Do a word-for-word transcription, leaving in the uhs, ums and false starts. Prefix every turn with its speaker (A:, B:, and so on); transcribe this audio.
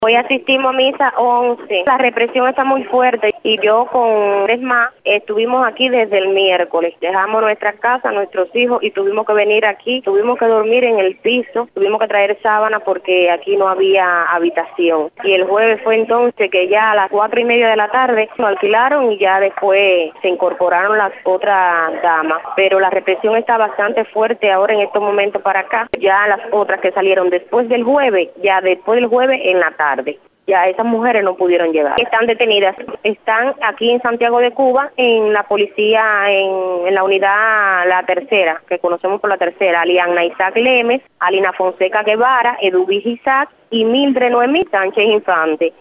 A: Hoy asistimos a misa once. La represión está muy fuerte y yo con tres más estuvimos aquí desde el miércoles. Dejamos nuestra casa, nuestros hijos y tuvimos que venir aquí. Tuvimos que dormir en el piso, tuvimos que traer sábana porque aquí no había habitación. Y el jueves fue entonces que ya a las cuatro y media de la tarde nos alquilaron y ya después se incorporaron las otras damas. Pero la represión está bastante fuerte ahora en estos momentos para acá. Ya las otras que salieron después del jueves, ya después del jueves en la tarde. Ya esas mujeres no pudieron llegar. Están detenidas. Están aquí en Santiago de Cuba, en la policía, en, en la unidad La Tercera, que conocemos por La Tercera, Aliana Isaac Lemes, Alina Fonseca Guevara, Eduvis Isaac y Mildred Noemí Sánchez Infante.